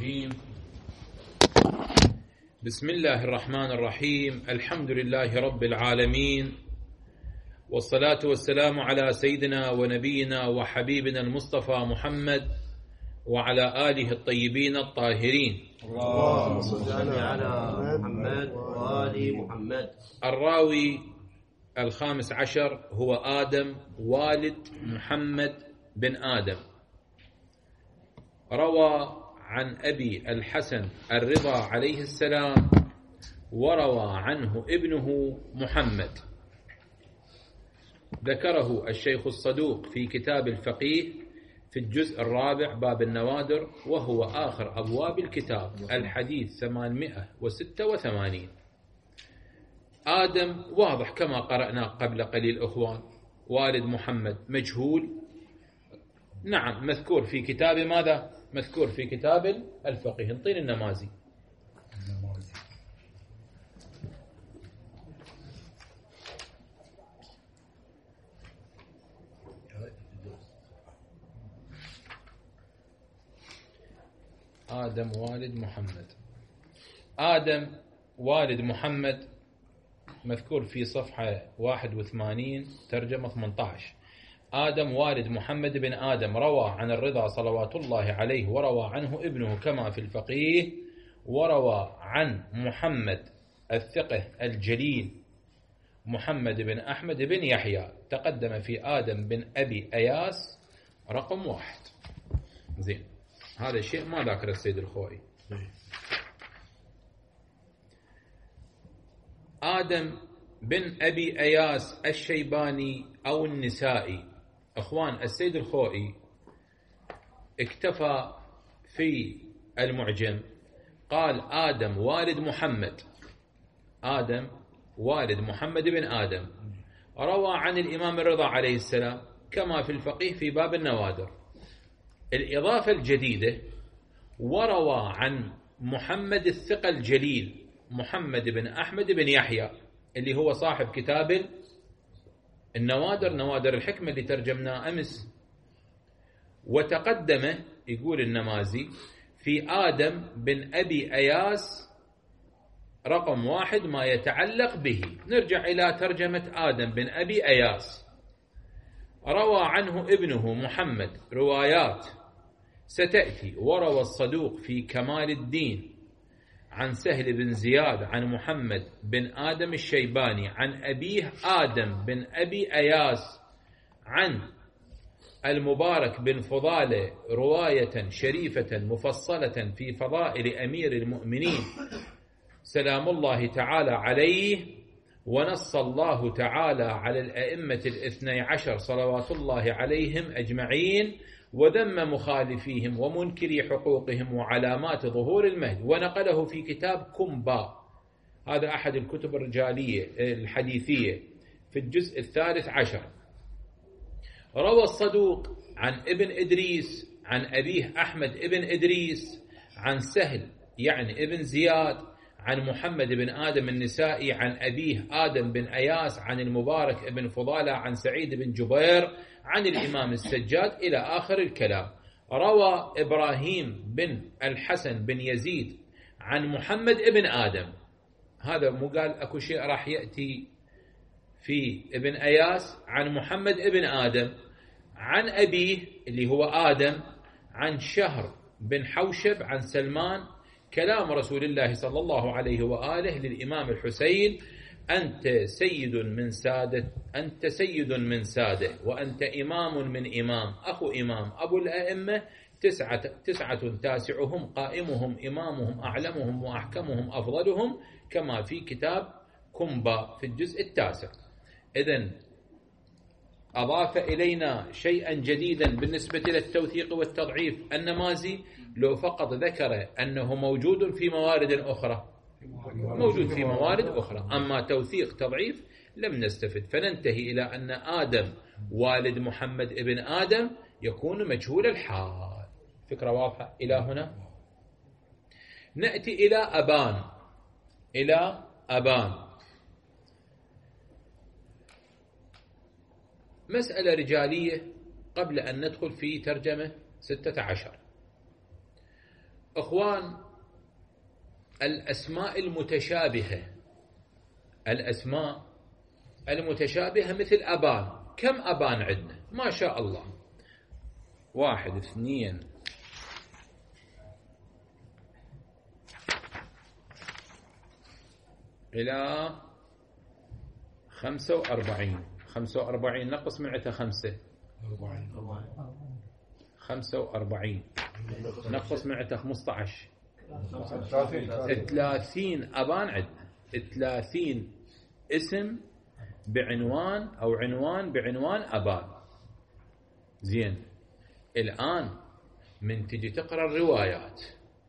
الرجيم. بسم الله الرحمن الرحيم. الحمد لله رب العالمين، والصلاة والسلام على سيدنا ونبينا وحبيبنا المصطفى محمد وعلى آله الطيبين الطاهرين. اللهم صل على محمد وآل محمد. الراوي الخامس عشر هو آدم والد محمد بن آدم. روى عن أبي الحسن الرضا عليه السلام، وروى عنه ابنه محمد. ذكره الشيخ الصدوق في كتاب الفقيه في الجزء الرابع باب النوادر، وهو آخر أبواب الكتاب، الحديث 886. آدم واضح كما قرأنا قبل قليل أخوان، والد محمد مجهول، نعم مذكور في كتاب ماذا؟ مذكور في كتاب الفقيه. انطين النمازي. آدم والد محمد. آدم والد محمد مذكور في صفحة 81 ترجمة 18. آدم والد محمد بن آدم روى عن الرضا صلوات الله عليه، وروى عنه ابنه كما في الفقيه، وروى عن محمد الثقة الجليل محمد بن أحمد بن يحيى. تقدم في آدم بن أبي أياس رقم 1. زين، هذا الشيء ما ذكر السيد الخوئي. آدم بن أبي أياس الشيباني أو النسائي. أخوان، السيد الخوئي اكتفى في المعجم، قال آدم والد محمد. آدم والد محمد بن آدم روى عن الإمام الرضا عليه السلام كما في الفقيه في باب النوادر. الإضافة الجديدة، وروى عن محمد الثقة الجليل محمد بن أحمد بن يحيى، اللي هو صاحب كتاب النوادر، نوادر الحكمة اللي ترجمناه أمس. وتقدم يقول النمازي في آدم بن أبي أياس رقم 1 ما يتعلق به. نرجع إلى ترجمة آدم بن أبي أياس. روى عنه ابنه محمد روايات ستأتي. وروى الصدوق في كمال الدين عن سهل بن زياد عن محمد بن آدم الشيباني عن أبيه آدم بن أبي أياس عن المبارك بن فضالة رواية شريفة مفصلة في فضائل أمير المؤمنين سلام الله تعالى عليه. ونص الله تعالى على الأئمة 12 صلوات الله عليهم أجمعين، وذم مخالفيهم ومنكري حقوقهم وعلامات ظهور المهد، ونقله في كتاب كمبا، هذا أحد الكتب الرجالية الحديثية، في الجزء 13. روى الصدوق عن ابن إدريس عن أبيه أحمد ابن إدريس عن سهل يعني ابن زياد عن محمد بن آدم النسائي عن أبيه آدم بن أياس عن المبارك ابن فضالة عن سعيد بن جبير عن الإمام السجاد إلى آخر الكلام. روى إبراهيم بن الحسن بن يزيد عن محمد ابن آدم. هذا مو قال أكو شيء راح يأتي في ابن أياس عن محمد ابن آدم عن أبيه اللي هو آدم عن شهر بن حوشب عن سلمان. كلام رسول الله صلى الله عليه وآله للإمام الحسين: أنت سيد من سادة، أنت سيد من سادة، وأنت إمام من إمام، أخو إمام، أبو الأئمة 9 تاسعهم قائمهم إمامهم أعلمهم وأحكمهم أفضلهم، كما في كتاب كمبا في الجزء 9. إذن أضاف إلينا شيئا جديدا بالنسبة للتوثيق والتضعيف النمازي، لو فقط ذكر أنه موجود في موارد أخرى، موجود في موارد أخرى، أما توثيق تضعيف لم نستفد. فننتهي إلى أن آدم والد محمد ابن آدم يكون مجهول الحال. فكرة واضحة إلى هنا؟ نأتي إلى أبان. إلى أبان مسألة رجالية قبل أن ندخل في ترجمة 16. أخوان، الأسماء المتشابهة مثل أبان. كم أبان عندنا؟ ما شاء الله، 1 2 إلى 45. 45 نقص من عدة 5. 45 نقص من عدة 15. 30 أبان عندنا. 30 اسم بعنوان أو عنوان بعنوان أبان. زين، الآن من تجي تقرأ الروايات،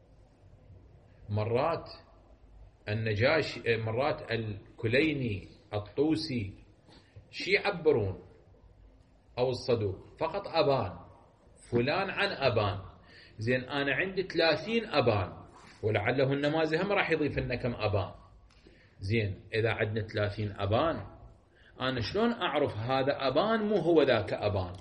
مرات النجاشي، مرات الكليني، الطوسي، شي يعبرون، أو الصدوق فقط أبان، فلان عن أبان. زين، أنا عندي 30 أبان، ولعله النماذج هم راح يضيف لنا كم أبان. زين، إذا عندنا 30 أبان، أنا شلون أعرف هذا أبان مو هو ذاك أبان؟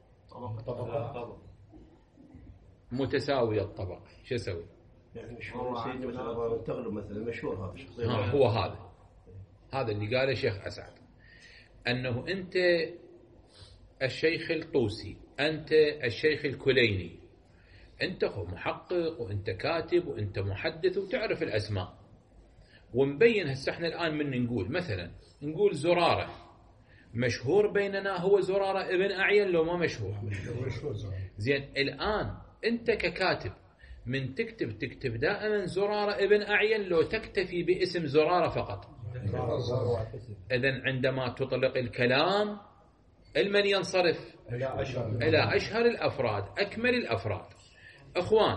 متساوي الطبق، شو أسوي؟ يعني مشهور سيدنا مثل أبان التغلب مثلا، مشهور هذا الشخصية. هو هذا اللي قاله الشيخ أسعد، أنه أنت الشيخ الطوسي، أنت الشيخ الكليني، أنت محقق وأنت كاتب وأنت محدث وتعرف الأسماء، ونبين. هسه احنا الآن من نقول مثلا، نقول زرارة، مشهور بيننا هو زرارة ابن أعين لو ما مشهور؟ زين، الآن أنت ككاتب من تكتب دائما زرارة ابن أعين لو تكتفي باسم زرارة فقط؟ إذن عندما تطلق الكلام المن ينصرف إلى أشهر الأفراد، أكمل الأفراد. أخوان،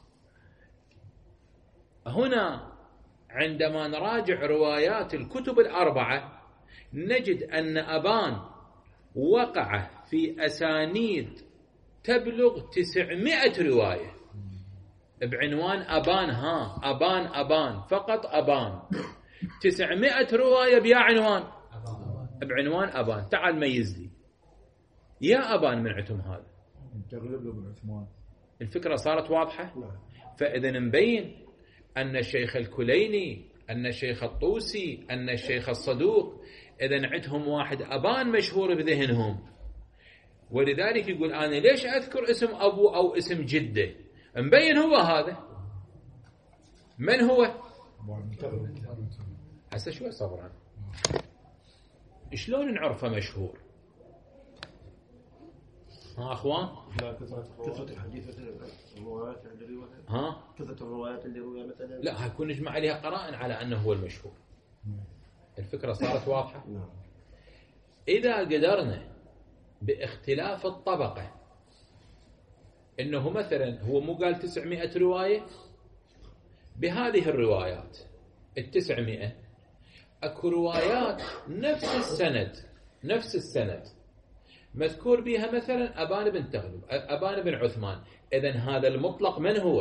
هنا عندما نراجع روايات الكتب الأربعة نجد أن أبان وقع في أسانيد تبلغ 900 رواية بعنوان أبان. أبان فقط أبان. 900 رواية بيا عنوان، بعنوان أبان. تعال ميز لي يا أبان من عتم هذا. الفكرة صارت واضحة؟ فإذا نبين أن الشيخ الكليني، أن الشيخ الطوسي، أن الشيخ الصدوق، إذا عندهم واحد أبان مشهور بذهنهم. ولذلك يقول أنا ليش أذكر اسم أبو أو اسم جده؟ مبين هو هذا. من هو؟ هسه شوي صبرا، شلون نعرفه مشهور؟ ها أخوان؟ كثرة الحديث مثلا، الروايات اللي ها؟ كثرة الروايات اللي رويها مثلا. لا، هيكون نجمع عليها قرائن على أنه هو المشهور. الفكرة صارت واضحة؟ إذا قدرنا باختلاف الطبقة، إنه مثلا هو مو قال 900 رواية، بهذه الروايات 900 أكو روايات نفس السند مذكور بها مثلا أبان بن تغلب، أبان بن عثمان. إذن هذا المطلق من هو؟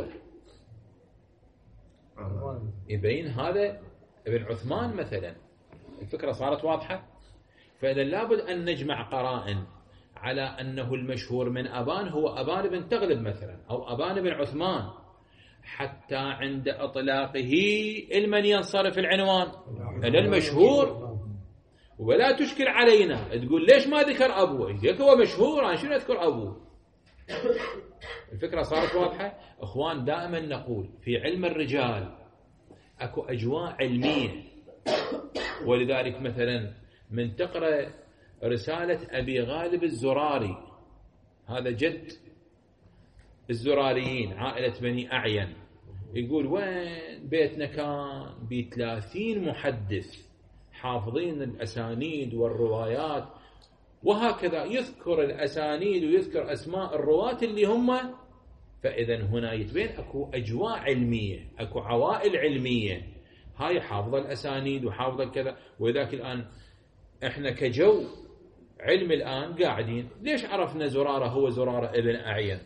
يبين هذا ابن عثمان مثلا. الفكرة صارت واضحة؟ فإذا لابد أن نجمع قرائن على أنه المشهور من أبان هو أبان بن تغلب مثلا، أو أبان بن عثمان، حتى عند إطلاقه المن ينصرف العنوان إلى المشهور. ولا تشكل علينا تقول ليش ما ذكر أبوه؟ يقولك هو مشهور، أنا شنو أذكر أبوه؟ الفكرة صارت واضحة؟ أخوان، دائما نقول في علم الرجال أكو أجواء علمية. ولذلك مثلا من تقرأ رسالة أبي غالب الزراري، هذا جد الزراريين، عائلة بني أعين، يقول وين بيتنا كان ب30 محدث حافظين الأسانيد والروايات، وهكذا يذكر الأسانيد ويذكر أسماء الرواة اللي هم. فإذا هنا يتبين أكو أجواء علمية، أكو عوائل علمية، هاي حافظة الأسانيد وحافظة كذا. وذاك الآن إحنا كجو علم الآن قاعدين، ليش عرفنا زرارة هو زرارة ابن أعين؟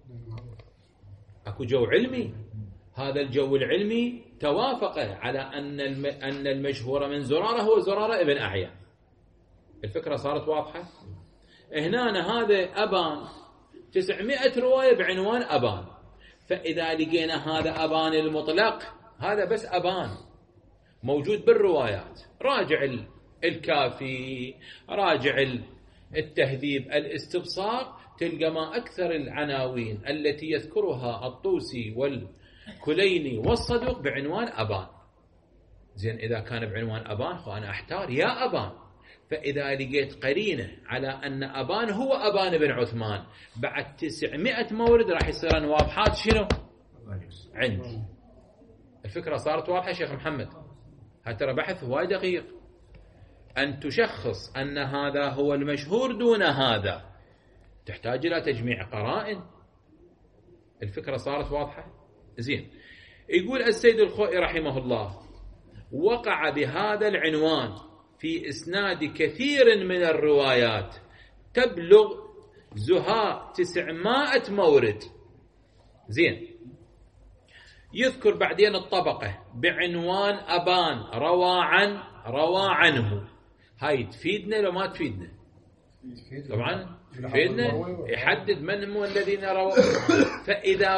أكو جو علمي، هذا الجو العلمي توافق على أن المشهور من زرارة هو زرارة ابن أعين. الفكرة صارت واضحة؟ هنا هذا أبان 900 رواية بعنوان أبان، فإذا لقينا هذا أبان المطلق، هذا بس أبان موجود بالروايات، راجع الكافي، راجع التهذيب، الاستبصار، تلقى ما أكثر العناوين التي يذكرها الطوسي والكليني والصدوق بعنوان أبان. زين، إذا كان بعنوان أبان فأنا أحتار يا أبان. فإذا لقيت قرينة على أن أبان هو أبان بن عثمان بعد 900 مورد راح يصير واضحات شنو عندي. الفكرة صارت واضحة شيخ محمد؟ هذا ترى بحث وايد دقيق، أن تشخص أن هذا هو المشهور دون هذا تحتاج إلى تجميع قرائن. الفكرة صارت واضحة؟ زين. يقول السيد الخوئي رحمه الله: وقع بهذا العنوان في إسناد كثير من الروايات تبلغ زهاء 900 مورد. زين، يذكر بعدين الطبقة بعنوان أبان روى عنه. هاي تفيدنا لو ما تفيدنا؟ طبعا تفيدنا، يحدد من هم الذين رووا. فإذا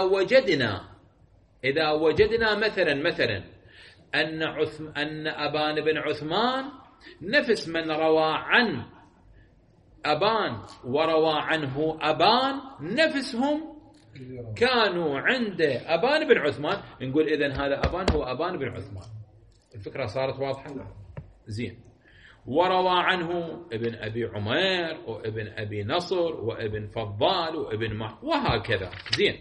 وجدنا مثلا أن أبان بن عثمان نفس من روى عن أبان وروى عنه أبان نفسهم كانوا عند أبان بن عثمان، نقول إذن هذا أبان هو أبان بن عثمان. الفكرة صارت واضحة؟ زين. وروى عنه ابن أبي عمير وابن أبي نصر وابن فضال وابن وهكذا. زين.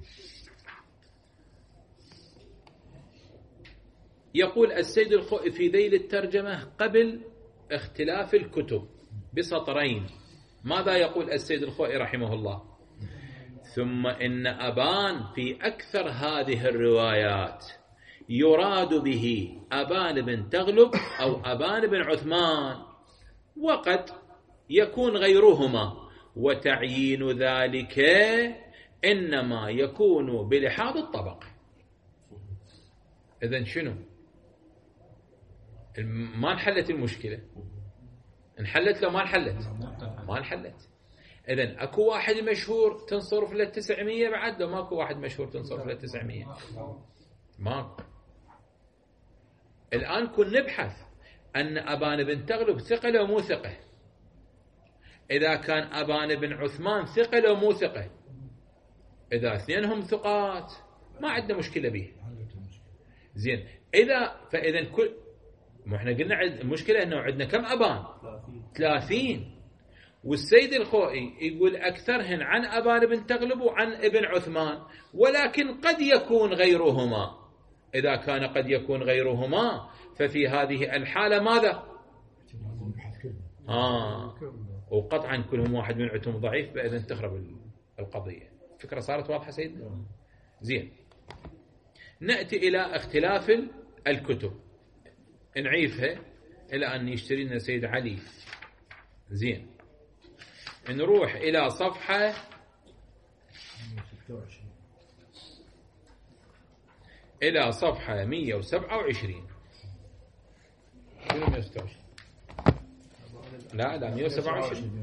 يقول السيد الخوئي في ذيل الترجمة قبل اختلاف الكتب بسطرين. ماذا يقول السيد الخوئي رحمه الله؟ ثم إن أبان في أكثر هذه الروايات يراد به أبان بن تغلب أو أبان بن عثمان، وقد يكون غيرهما، وتعيين ذلك إنما يكون بلحاظ الطبق. إذن شنو؟ ما انحلت المشكلة؟ انحلت لو ما انحلت؟ ما انحلت. إذن أكو واحد مشهور تنصرف ل 900 بعد، لو ماكو واحد مشهور تنصرف ل 900؟ ماكو. الآن كن نبحث أن أبان بن تغلب ثقة لو مو ثقة. إذا كان أبان بن عثمان ثقة لو مو ثقة، إذا اثنينهم ثقات ما عندنا مشكلة به. زين. فإذا كل ما احنا قلنا المشكلة أنه عندنا كم أبان؟ 30. والسيد الخوئي يقول أكثرهن عن أبان بن تغلب وعن ابن عثمان، ولكن قد يكون غيرهما. إذا كان قد يكون غيرهما ففي هذه الحالة ماذا؟ وقطعا كلهم واحد من عتهم ضعيف، فإذن تخرب القضية. الفكرة صارت واضحة سيدنا؟ زين. نأتي إلى اختلاف الكتب، نعيفها إلى أن يشتري لنا سيد علي. زين. نروح إلى صفحة 127. شنو 126؟ لا 127.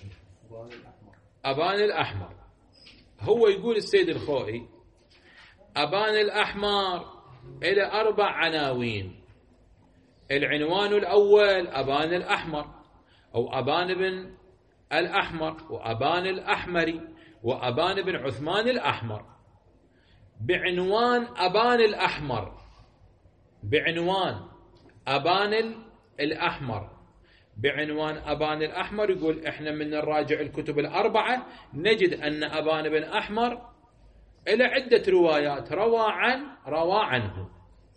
أبان الأحمر. هو يقول السيد الخوئي أبان الأحمر إلى 4 عناوين. العنوان الأول أبان الأحمر أو أبان بن الأحمر وأبان الأحمري وأبان بن عثمان الأحمر. بعنوان أبان الأحمر، بعنوان أبان الأحمر، بعنوان أبان الأحمر، يقول إحنا من نراجع الكتب 4 نجد أن أبان بن أحمر إلى عدة روايات، روى عنه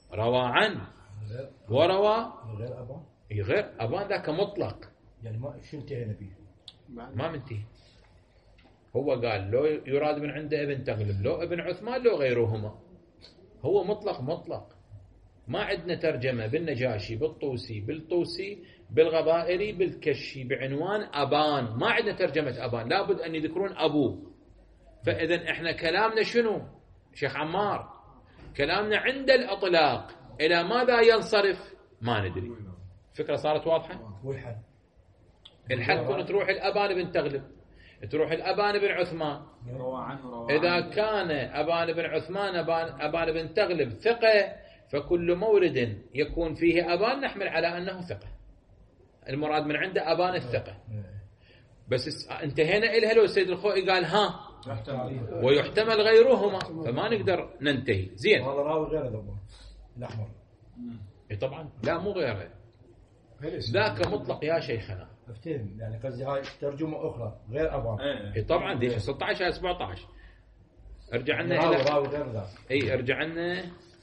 وروى غير أبان ذاك مطلق، يعني ما شو انتهينا به؟ ما منتهي. هو قال لو يراد من عنده ابن تغلب، لو ابن عثمان، لو غيرهما. هو مطلق. ما عندنا ترجمة بالنجاشي، بالطوسي، بالغبائري، بالكشي بعنوان أبان. ما عندنا ترجمة أبان، لابد أن يذكرون أبوه. فإذن إحنا كلامنا شنو شيخ عمار؟ كلامنا عند الأطلاق إلى ماذا ينصرف ما ندري. فكرة صارت واضحة؟ الحل كون تروح الأبان بن تغلب تروح الأبان بن عثمان. إذا كان أبان بن عثمان أبان بن تغلب ثقة، فكل مورد يكون فيه أبان نحمل على أنه ثقة، المراد من عنده أبان الثقة. بس انتهينا إلها لو السيد الخوئي قال ها ويحتمل غيرهما، فما نقدر ننتهي. زين، هذا راوي غير الأحمر طبعا لا مو غيره، ذاك مطلق يا شيخنا. افتهم يعني قصدي هاي ترجمة أخرى غير أبان. طبعا دي 16 على 17. ارجع لنا راوي غير ذاك. اي ارجع لنا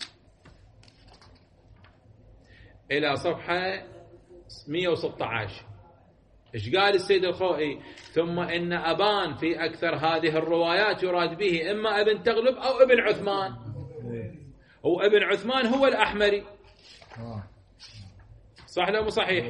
إلى صفحة 116. إيش قال السيد الخوئي؟ ثم إن أبان في أكثر هذه الروايات يراد به إما ابن تغلب أو ابن عثمان، وابن عثمان هو الأحمري. صح لو مو صحيح؟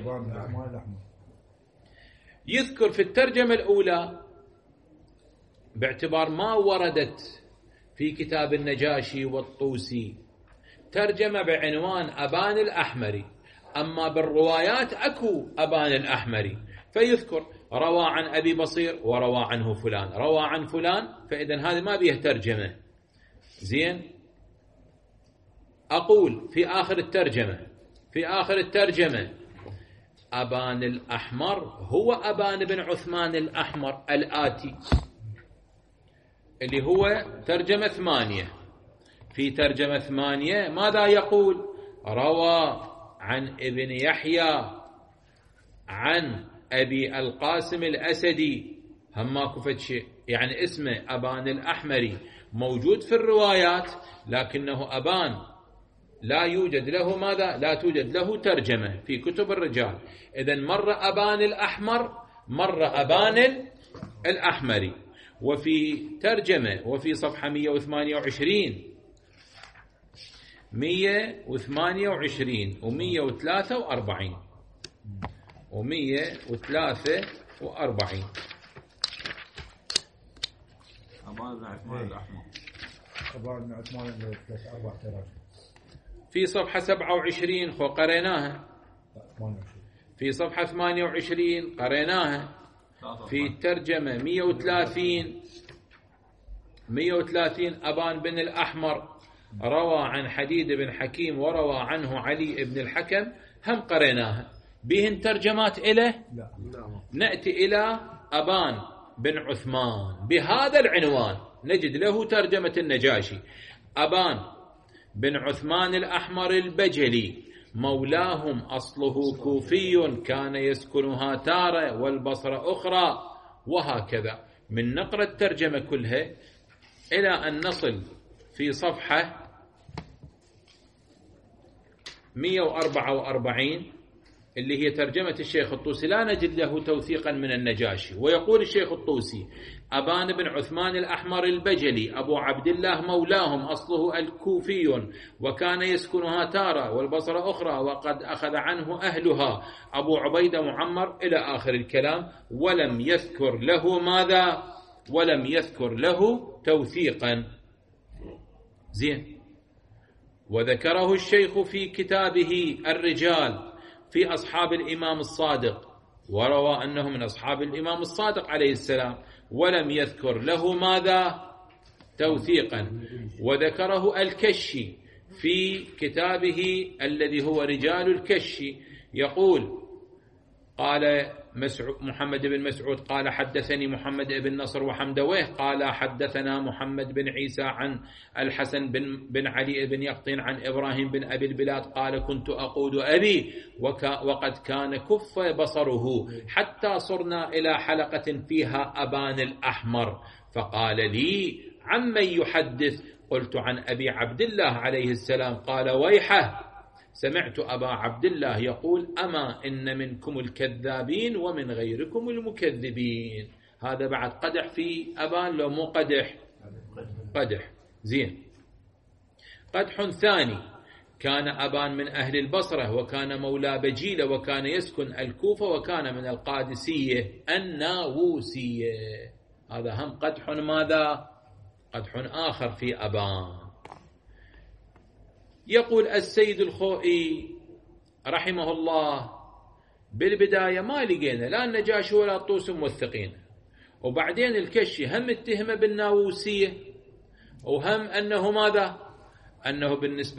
يذكر في الترجمة الأولى باعتبار ما وردت في كتاب النجاشي والطوسي ترجمة بعنوان أبان الأحمري، أما بالروايات أكو أبان الأحمري، فيذكر روى عن أبي بصير وروى عنه فلان، روى عن فلان، فإذن هذا ما بيه ترجمة. زين، أقول في آخر الترجمة أبان الأحمر هو أبان بن عثمان الأحمر الآتي، اللي هو ترجمة 8. في ترجمة 8 ماذا يقول؟ روى عن ابن يحيى عن أبي القاسم الأسدي، هم ماكو فد شيء، يعني اسمه أبان الأحمري موجود في الروايات، لكنه أبان لا يوجد له ماذا؟ لا توجد له ترجمة في كتب الرجال. إذن مرة أبان الأحمر، مرة أبان الأحمري. وفي ترجمة وفي صفحة 128 و143 و143 أبان عثمان الأحمر، أبان عثمان الأحمر في صفحة 27 قريناها، في صفحة 28 قريناها، في الترجمة 130 أبان بن الأحمر روى عن حديد بن حكيم وروى عنه علي بن الحكم، هم قريناها. بهن ترجمات إله؟ لا. نأتي إلى أبان بن عثمان بهذا العنوان، نجد له ترجمة النجاشي: أبان بن عثمان الأحمر البجلي، مولاهم أصله كوفي، كان يسكنها تارة والبصرة أخرى، وهكذا. من نقرأ الترجمة كلها إلى أن نصل في صفحة 144 اللي هي ترجمة الشيخ الطوسي، لا نجد له توثيقا من النجاشي. ويقول الشيخ الطوسي: أبان بن عثمان الأحمر البجلي أبو عبد الله، مولاهم أصله الكوفي، وكان يسكنها تارة والبصرة أخرى، وقد أخذ عنه أهلها أبو عبيدة معمر، إلى آخر الكلام. ولم يذكر له ماذا؟ ولم يذكر له توثيقا. زين. وذكره الشيخ في كتابه الرجال في أصحاب الإمام الصادق، وروى أنه من أصحاب الإمام الصادق عليه السلام، ولم يذكر له ماذا؟ توثيقا. وذكره الكشي في كتابه الذي هو رجال الكشي، يقول: قال محمد بن مسعود قال حدثني محمد بن نصر وحمدويه قال حدثنا محمد بن عيسى عن الحسن بن علي بن يقطين عن إبراهيم بن أبي البلاد قال: كنت أقود أبي وقد كان كف بصره حتى صرنا إلى حلقة فيها أبان الأحمر، فقال لي: عمن يحدث؟ قلت: عن أبي عبد الله عليه السلام. قال: ويحه، سمعت أبا عبد الله يقول: أما إن منكم الكذابين ومن غيركم المكذبين. هذا بعد قدح في أبان، لو مو قدح؟ قدح. زين. قدح ثاني: كان أبان من أهل البصرة، وكان مولى بجيلة، وكان يسكن الكوفة، وكان من القادسية الناووسية. هذا هم قدح ماذا؟ قدح آخر في أبان. يقول السيد الخوئي رحمه الله: بالبداية ما لقينا لا النجاشي ولا الطوسي موثقين، وبعدين الكشي هم اتهمه بالناووسية، وهم أنه ماذا؟ أنه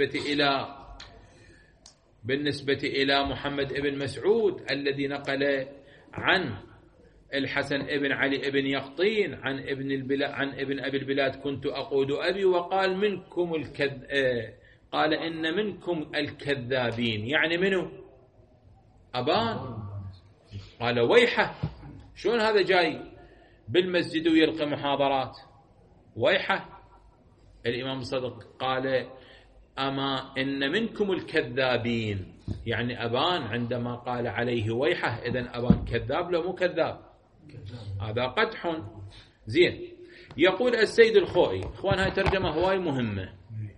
بالنسبة إلى محمد ابن مسعود الذي نقل عن الحسن ابن علي ابن يقطين عن ابن أبي البلاد كنت أقود أبي، وقال منكم قال إن منكم الكذابين، يعني منه؟ أبان. قال ويحه، شلون هذا جاي بالمسجد ويلقي محاضرات؟ ويحه. الإمام الصدق قال أما إن منكم الكذابين، يعني أبان عندما قال عليه ويحه إذن أبان كذاب لو مو كذاب؟ هذا قدح. زين. يقول السيد الخوئي، إخوان هاي ترجمة هواي مهمة،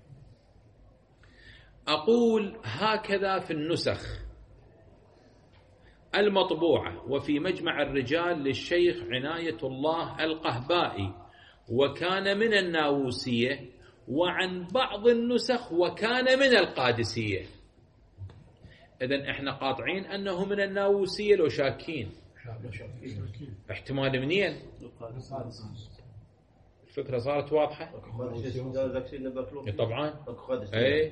أقول هكذا في النسخ المطبوعة وفي مجمع الرجال للشيخ عناية الله القهبائي وكان من الناووسية، وعن بعض النسخ وكان من القادسية. إذن إحنا قاطعين أنه من الناووسية لو شاكين؟ احتمال منين؟ الفكرة صارت واضحة؟ طبعا. أي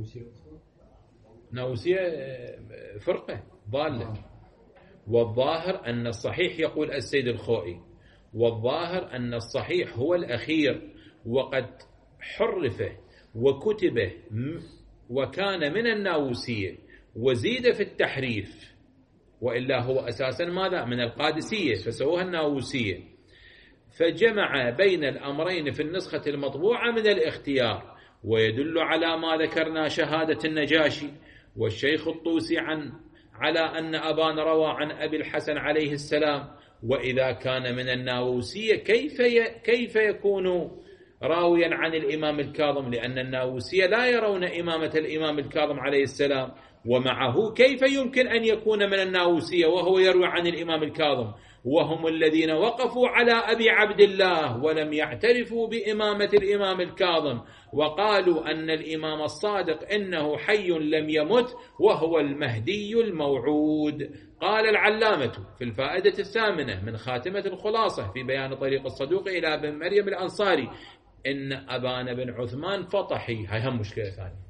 ناووسية فرقة ضالة. والظاهر أن الصحيح، يقول السيد الخوئي، والظاهر أن الصحيح هو الأخير، وقد حرف وكتب وكان من الناووسية وزيد في التحريف، وإلا هو أساسا ماذا؟ من القادسية، فسووها الناووسية. فجمع بين الأمرين في النسخة المطبوعة من الاختيار، ويدل على ما ذكرنا شهادة النجاشي والشيخ الطوسي على أن أبان روى عن أبي الحسن عليه السلام. وإذا كان من الناووسية كيف يكون راويا عن الإمام الكاظم؟ لأن الناووسية لا يرون إمامة الإمام الكاظم عليه السلام، ومعه كيف يمكن أن يكون من الناووسية وهو يروي عن الإمام الكاظم؟ وهم الذين وقفوا على أبي عبد الله ولم يعترفوا بإمامة الإمام الكاظم، وقالوا أن الإمام الصادق إنه حي لم يمت وهو المهدي الموعود. قال العلامة في الفائدة الثامنة من خاتمة الخلاصة في بيان طريق الصدوق إلى بن مريم الأنصاري إن أبان بن عثمان فطحي. هاي هم مشكلة ثانية،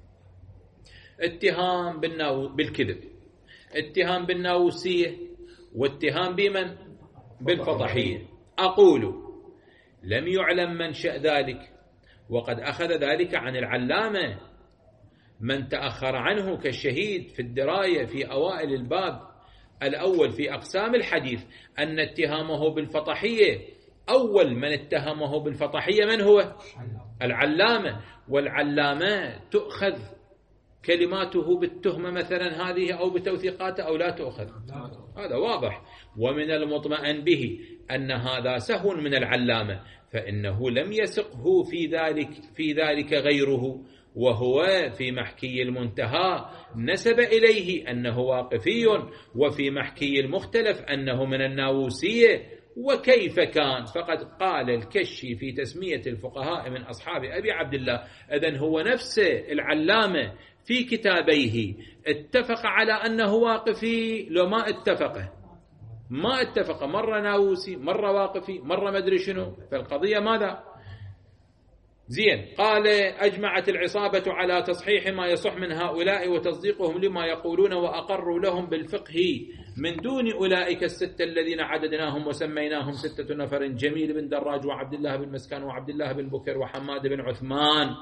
اتهام بالكذب، اتهام بالناووسية، واتهام بمن؟ بالفطحية. أقول لم يعلم منشأ ذلك، وقد أخذ ذلك عن العلامة من تأخر عنه كالشهيد في الدراية في أوائل الباب الأول في أقسام الحديث أن اتهامه بالفطحية، أول من اتهمه بالفطحية من هو؟ العلامة. والعلامة تؤخذ كلماته بالتهمة مثلا هذه أو بتوثيقاته أو لا تؤخذ؟ هذا واضح. ومن المطمئن به أن هذا سهو من العلامة، فإنه لم يسقه في ذلك غيره، وهو في محكي المنتهى نسب إليه أنه واقفي، وفي محكي المختلف أنه من الناووسية. وكيف كان؟ فقد قال الكشي في تسمية الفقهاء من أصحاب أبي عبد الله. إذن هو نفسه العلامة في كتابيه اتفق على أنه واقفي لو ما اتفق مرة ناووسي مرة واقفي مرة مدري شنو، فالقضية ماذا؟ زين. قال أجمعت العصابة على تصحيح ما يصح من هؤلاء وتصديقهم لما يقولون، وأقروا لهم بالفقه من دون أولئك الستة الذين عددناهم وسميناهم 6 نفر: جميل بن دراج وعبد الله بن مسكان وعبد الله بن بكر وحماد بن عثمان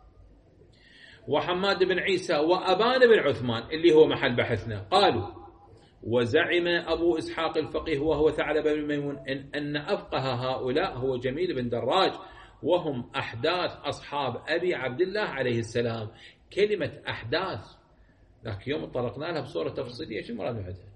وحماد بن عيسى وأبان بن عثمان اللي هو محل بحثنا. قالوا: وزعم أبو إسحاق الفقيه وهو ثعلب بن ميمون أن أفقه هؤلاء هو جميل بن دراج، وهم أحداث أصحاب أبي عبد الله عليه السلام. كلمة أحداث ذاك يوم طرقنا لها بصورة تفصيلية، شو مراد بعدها؟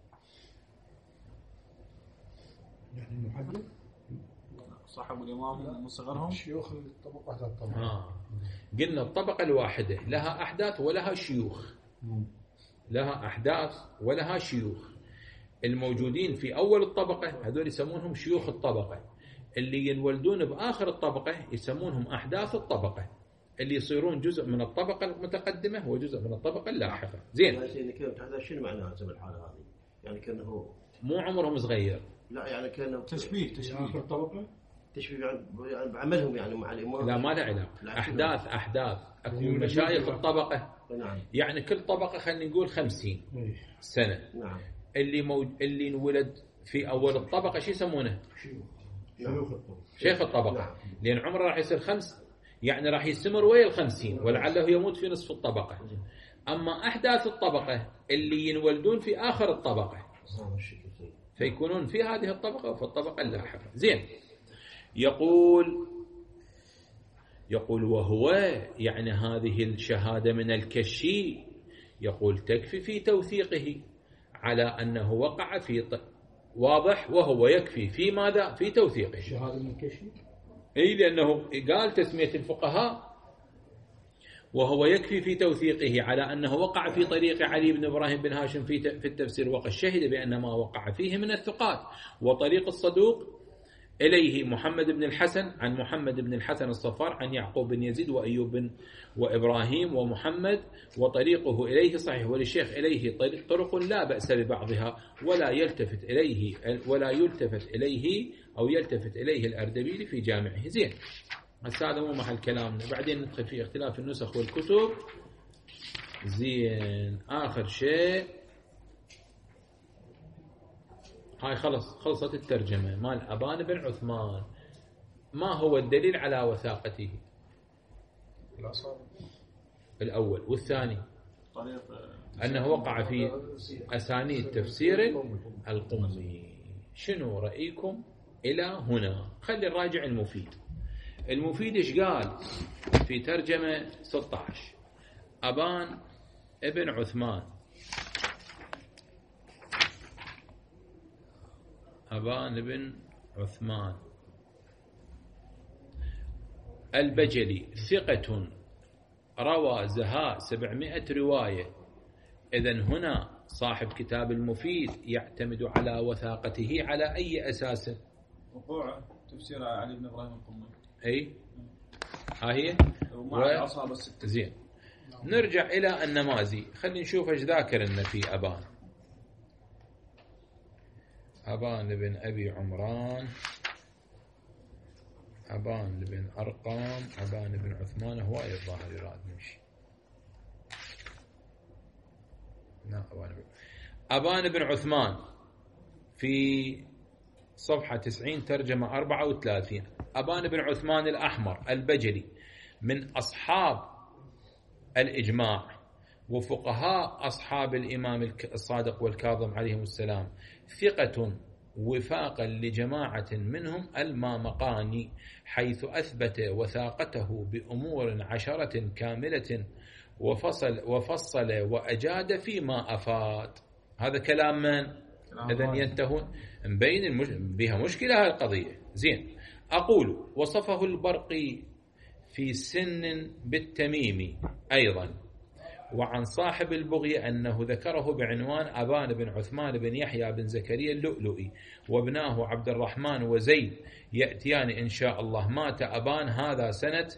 يعني محدد صاحب الإمام من صغرهم شيوخ الطبقة الطبقة. قلنا الطبقة الواحدة لها أحداث ولها شيوخ، لها أحداث ولها شيوخ. الموجودين في أول الطبقة هذول يسمونهم شيوخ الطبقة، اللي ينولدون بآخر الطبقة يسمونهم أحداث الطبقة، اللي يصيرون جزء من الطبقة المتقدمة وجزء من الطبقة اللاحقة. زين. شنو معناها الحالة هذه؟ يعني كأنه مو عمرهم صغير، لا يعني كان تشبيه آخر طبقة تشبيه يعني بعملهم يعني مع الإمام. لا ما له علاقة. أحداث أكو مشايخ الطبقة. نعم. يعني كل طبقة خلينا نقول 50 سنة. نعم. اللي انولد في أول الطبقة شو يسمونه؟ شيخ الطبقة. نعم. لأن عمره راح يصير 5، يعني راح يستمر ويا 50 ولعله يموت في نصف الطبقة. أما أحداث الطبقة اللي ينولدون في آخر الطبقة فيكونون في هذه الطبقة وفي الطبقة اللاحقة. زين. يقول وهو يعني هذه الشهادة من الكشي يقول تكفي في توثيقه على أنه وقع في واضح، وهو يكفي في ماذا؟ في توثيقه. شهادة من الكشي. أي لأنه قال تسمية الفقهاء وهو يكفي في توثيقه على أنه وقع في طريق علي بن إبراهيم بن هاشم في التفسير، وقد شهد بأن ما وقع فيه من الثقات. وطريق الصدوق إليه محمد بن الحسن عن محمد بن الحسن الصفار عن يعقوب بن يزيد وأيوب وإبراهيم ومحمد، وطريقه إليه صحيح. وللشيخ إليه طرق لا بأس ببعضها ولا يلتفت إليه الأردبيلي في جامعه. زين. هذا مو محل كلامنا، بعدين ندخل في اختلاف النسخ والكتب. زين. آخر شيء هاي خلصت الترجمة مال أبان بن عثمان. ما هو الدليل على وثاقته؟ الأول. والثاني أنه وقع في أسانيد تفسير القمي. شنو رأيكم إلى هنا؟ خلي الراجع المفيد إيش قال في ترجمة 16؟ أبان ابن عثمان، أبان بن عثمان البجلي ثقة روى زهاء 700 رواية. إذن هنا صاحب كتاب المفيد يعتمد على وثاقته على أي أساس؟ وقوع تفسير علي بن إبراهيم القمي. أي ها هي. زين. نرجع إلى النمازي. خلينا نشوف ايش ذاكر لنا في أبان بن أبي عمران، أبان بن أرقام، أبان بن عثمان. هواي الظاهر يراد نمشي. لا أبان بن عثمان في صفحة 90 ترجمة 34. أبان بن عثمان الأحمر البجلي من أصحاب الإجماع وفقهاء أصحاب الإمام الصادق والكاظم عليهم السلام، ثقة وفاقا لجماعة منهم المامقاني، حيث أثبت وثاقته بأمور 10 كاملة وفصل وأجاد فيما أفاد. هذا كلام من؟ إذن ينتهون مبين بها مشكلة هذه القضية. زين. أقول وصفه البرقي في سن بالتميمي أيضا، وعن صاحب البغية أنه ذكره بعنوان أبان بن عثمان بن يحيى بن زكريا اللؤلؤي، وابناه عبد الرحمن وزيد يأتيان إن شاء الله. مات أبان هذا سنة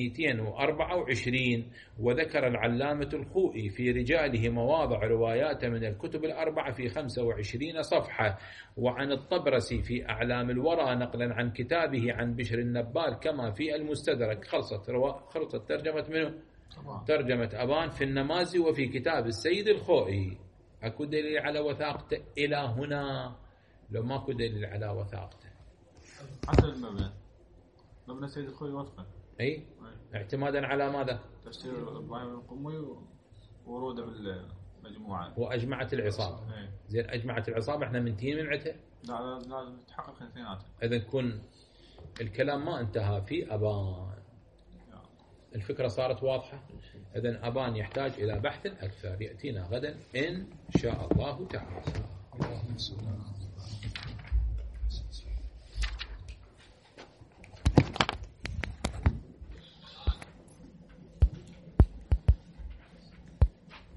224. وذكر العلامة الخوئي في رجاله مواضع روايات من الكتب 4 في 25 صفحة. وعن الطبرسي في أعلام الورى نقلا عن كتابه عن بشر النبال كما في المستدرك. خلصت ترجمة منه؟ ترجمة أبان في النمازي وفي كتاب السيد الخوئي. أكو دليل على وثاقته إلى هنا؟ لو ماكو دليل على وثاقته حتى مبنى السيد الخوئي وفقا. أي اعتمادا على ماذا؟ تفسير إبراهيم القمي ووروده بالمجموعة وأجمعت العصابة. زين. أجمعت العصابة احنا منتين من عته؟ لا لازم تحقق الاثنينات. إذا كن الكلام ما انتهى في أبان. الفكرة صارت واضحة. إذن أبان يحتاج إلى بحث أكثر يأتينا غدا إن شاء الله تعالى.